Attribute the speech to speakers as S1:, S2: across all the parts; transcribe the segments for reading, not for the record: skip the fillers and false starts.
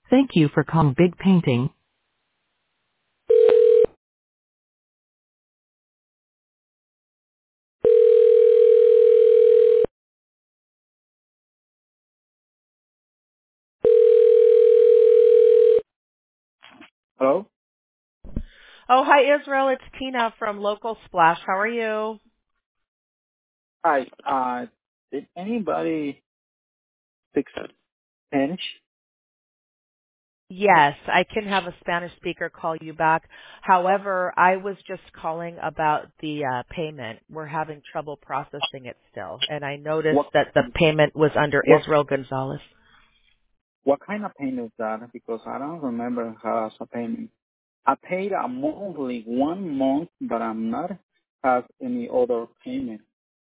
S1: Thank you for calling Big Painting. Hello?
S2: Oh, hi, Israel. It's Tina from Local Splash. How are you?
S1: Hi. Did anybody speak Spanish?
S2: Yes, I can have a Spanish speaker call you back. However, I was just calling about the payment. We're having trouble processing it still, and I noticed
S1: What
S2: that the payment was under
S1: what
S2: Israel Gonzalez.
S1: what kind of payment is that? Because I don't remember how a payment. I paid a monthly 1 month, but I'm not have any other payment.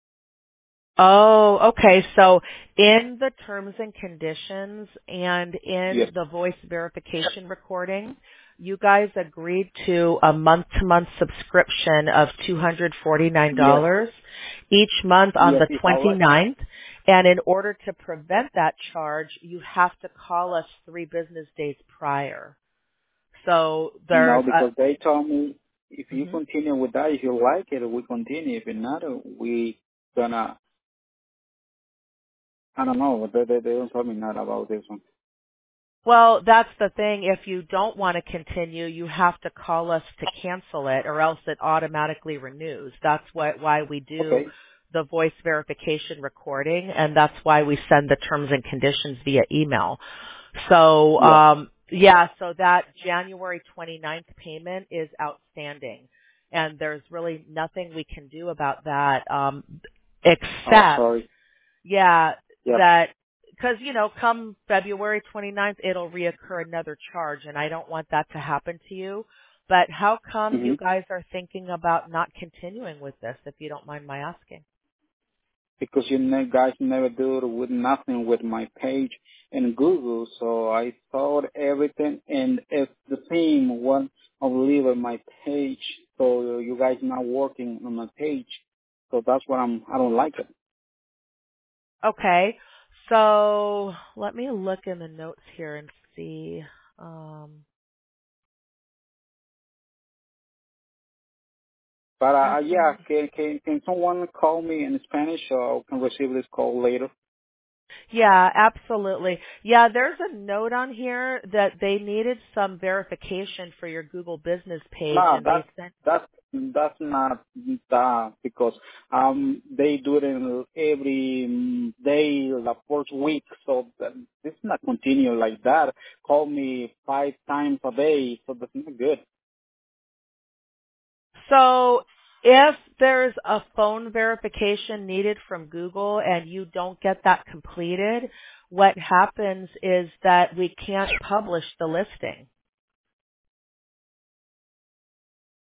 S2: Oh, okay. So in the terms and conditions and
S1: Yes.
S2: in the voice verification recording, you guys agreed to a month-to-month subscription of
S1: Yes.
S2: $249 each month on
S1: Yes.
S2: the
S1: It's all right.
S2: 29th. And in order to prevent that charge, you have to call us 3 business days prior. So
S1: No,
S2: there's
S1: because they told me if you
S2: mhm.
S1: continue with that, if you like it, we continue. If not, we gonna. I don't know. They don't tell me not about this one.
S2: Well, that's the thing. If you don't want to continue, you have to call us to cancel it or else it automatically renews. That's why we do
S1: Okay.
S2: the voice verification recording, and that's why we send the terms and conditions via email. So,
S1: Yes.
S2: yeah, so that January 29th payment is outstanding, and there's really nothing we can do about that,
S1: Oh,
S2: except
S1: sorry.
S2: yeah,
S1: Yep.
S2: that because come February 29th, it'll reoccur another charge, and I don't want that to happen to you. But how come
S1: Mm-hmm.
S2: you guys are thinking about not continuing with this, if you don't mind my asking?
S1: Because guys never do it with nothing with my page in Google, so I thought everything, and if the team want to leave on my page, so you guys not working on my page, so that's what I don't like it.
S2: Okay, so let me look in the notes here and see.
S1: But yeah,
S2: Information.
S1: can someone call me in Spanish so I can receive this call later?
S2: Yeah, absolutely. Yeah, there's a note on here that they needed some verification for your Google business page,
S1: No,
S2: and they sent.
S1: that's not that because they do it in every day the first week, so this not continue like that. Call me 5 times a day, so that's not good.
S2: So if there's a phone verification needed from Google and you don't get that completed, what happens is that we can't publish the listing.